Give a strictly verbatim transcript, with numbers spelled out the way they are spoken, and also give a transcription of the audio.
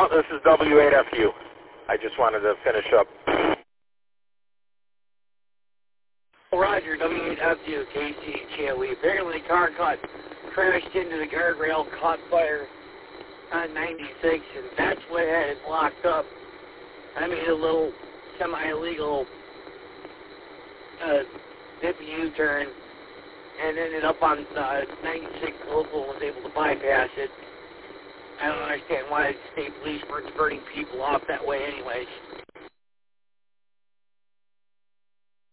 No, this is W eight F U. I just wanted to finish up. Roger, W eight F U, K C H L E. Apparently the car caught, crashed into the guardrail, caught fire on ninety-six, and that's what had it locked up. I made a little semi-illegal uh, dippy U-turn and ended up on uh, ninety-six local and was able to bypass it. I don't understand why the state police weren't diverting people off that way anyways.